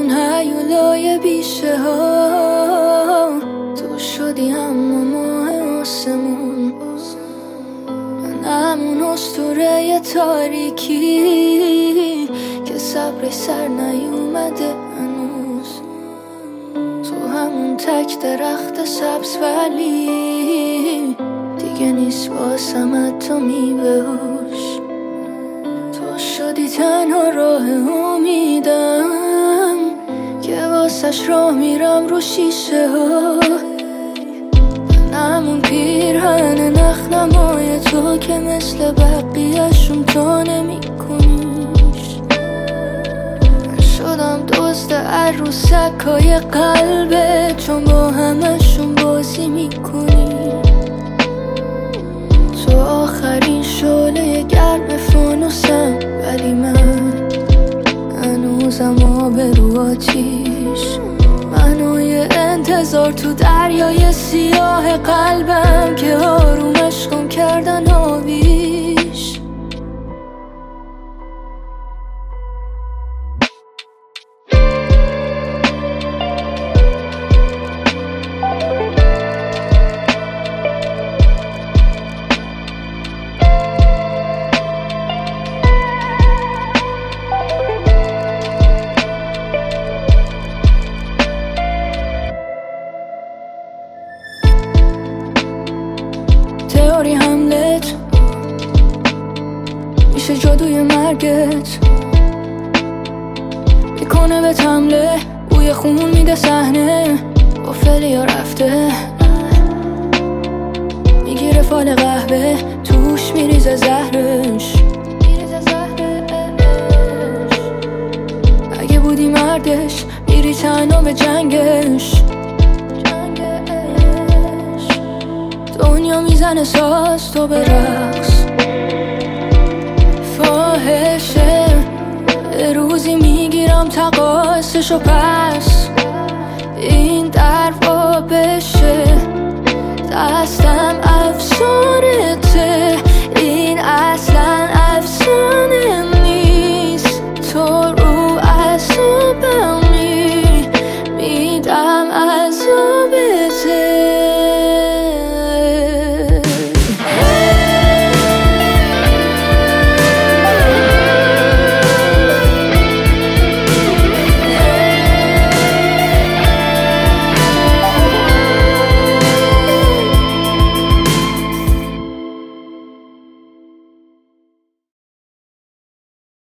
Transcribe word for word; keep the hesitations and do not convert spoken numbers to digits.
همون هیولای بیشه ها تو شدی اما ماه آسمون، من همون اسطوره تاریکی که صبر سر نیومده هنوز، تو همون تک درخت سبز ولی دیگه نیست واسم حتی میوه‌اش، تو شدی تنها راه امیدم که واسش راه میرم رو شیشه ها، همون پیرهن نخنمای تو که مثل بقیه‌شون تو نمی کنیش، من شدم دزد عروسکای قلبه چون با همشون بازی میکنی، تو آخرین شعله گرم فانوسم ولی من هنوزم آب رو آتیش، منوی انتظار تو دریای سیاه قلبم که آرومش کن کردن آبیش. تئوری حملت میشه جادوی مرگت، میکنه به حمله بوی خون میده صحنه با فلیا رفته، میگیره فال قهوه توش میریزه زهرش، اگه بودی مردش میری تنها به جنگش، دنیا میزنه ساز تو به رقص، فاحشه روزی میگیرم تقاصشو پس